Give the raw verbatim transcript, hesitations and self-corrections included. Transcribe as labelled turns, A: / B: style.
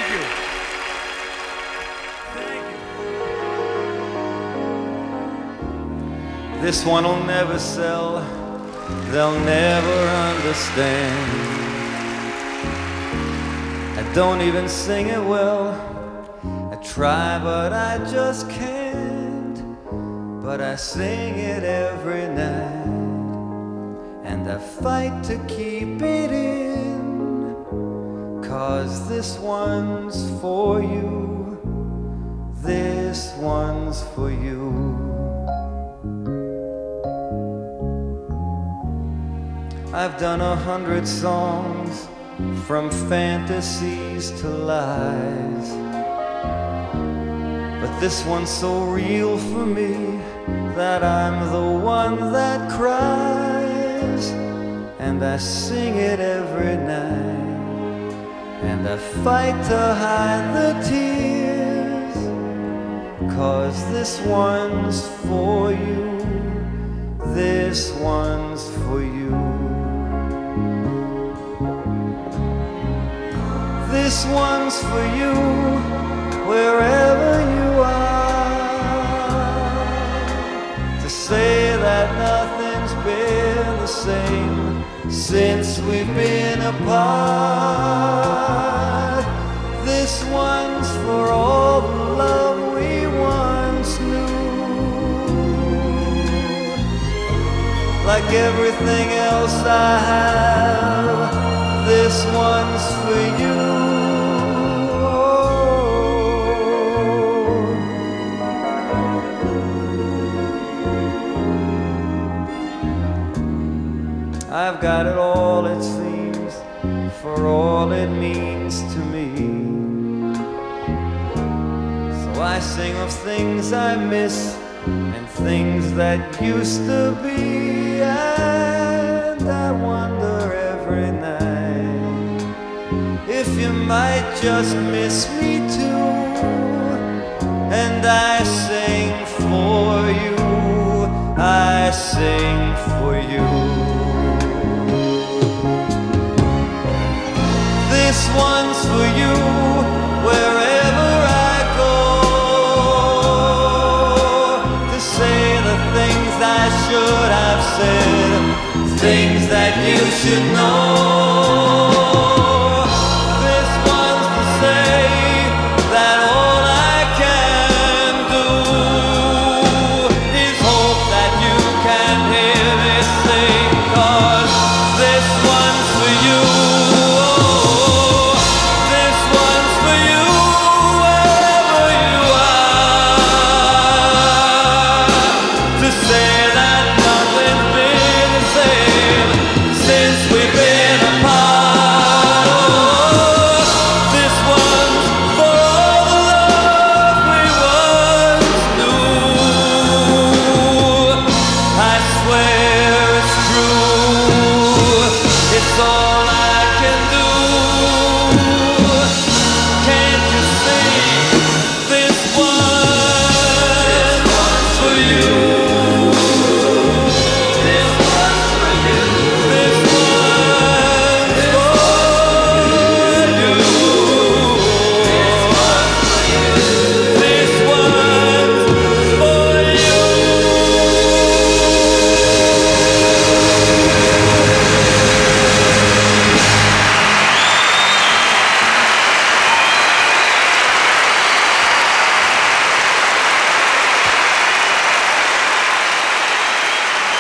A: you. Thank you.
B: This one'll never sell, they'll never understand. I don't even sing it well, I try but I just can't. But I sing it every night, and I fight to keep it in, 'cause this one's for you, this one's for you. I've done a hundred songs, from fantasies to lies, but this one's so real for me that I'm the one that cries. And I sing it every night, and I fight to hide the tears, 'cause this one's for you, this one's for you. This one's for you, wherever you are, to say that nothing's been the same since we've been apart. This one's for all the love we once knew. Like everything else I have, this one's for you. I've got it all, it seems, for all it means to me. So I sing of things I miss and things that used to be, and I wonder every night if you might just miss me too. And I sing for you, I sing for you. This one's for you, wherever I go, to say the things I should have said, things that you should know.